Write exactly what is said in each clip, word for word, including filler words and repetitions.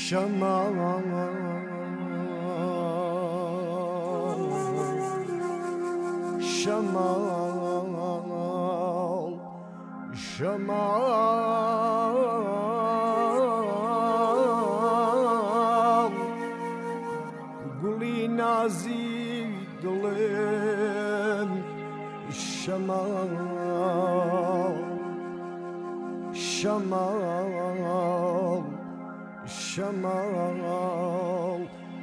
شمال شمال شمال گلی نازی دلم شمال شمال شمال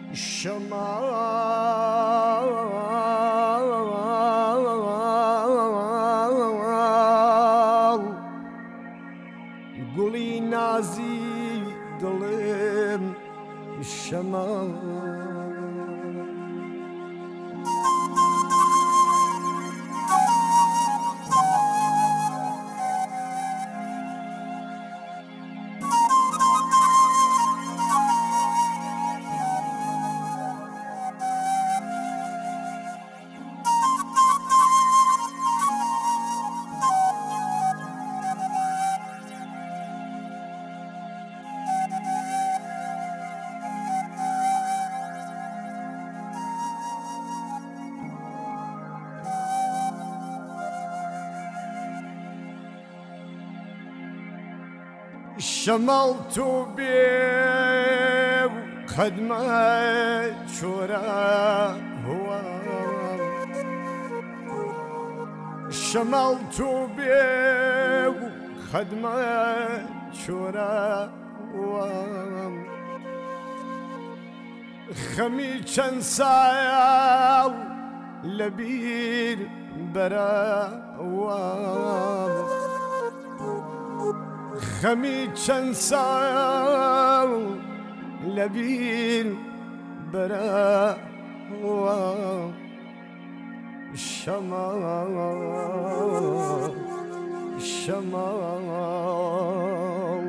شمال گلی نازی دلم شمال شملت بيه قد ما شورا هو شملت بيه قد ما شورا هو خمي چند سال لبير براوام خمی چند سال لبیر برا شمال شمال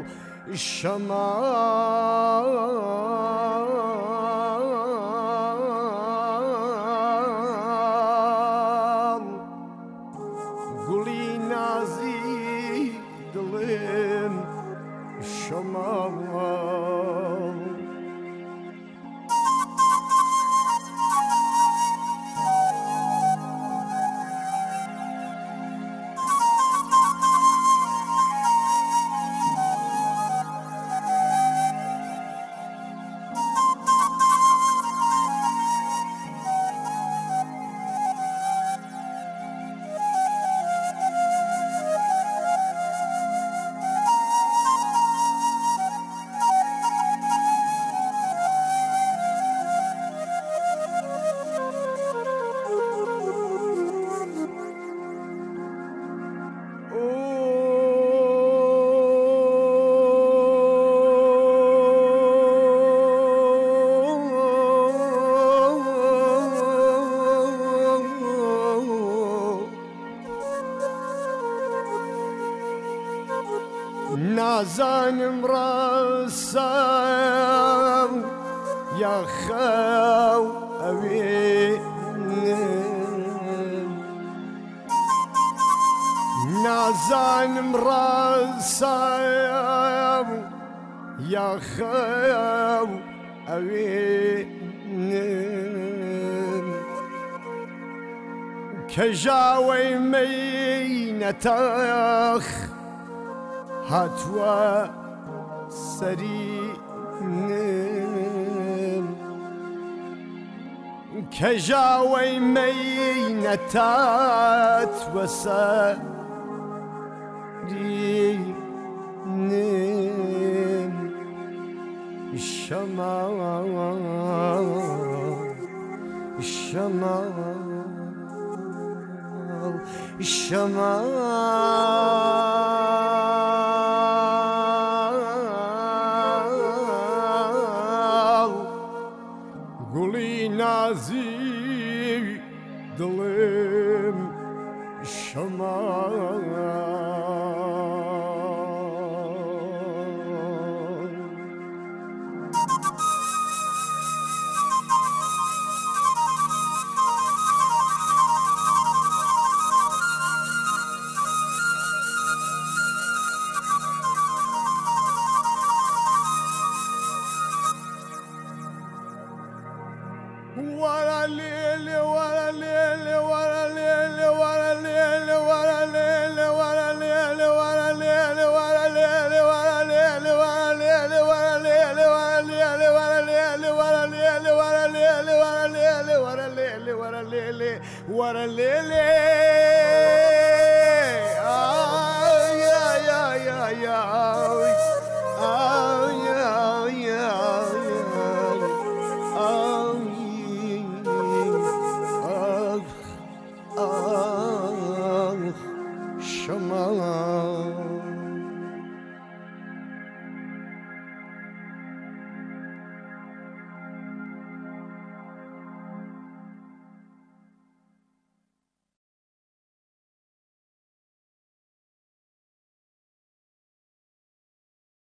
شمال گلی نازی دلم شمال نازانم راسم یا خو اوی نازانم راسم یا خو اوی کجاوی مینتاخ هاتوا سرينم كجاوي مينتات وسرينم الشمال الشمال الشمال گلی نازی دلم شمال lele, wara lele, wara lele, wara lele, wara lele, wara lele, wara lele, wara lele, wara lele, wara lele, wara lele, wara lele, wara lele, wara lele, wara lele, wara lele, wara lele, wara lele, wara lele. Ay, ay, ay, ay, ay.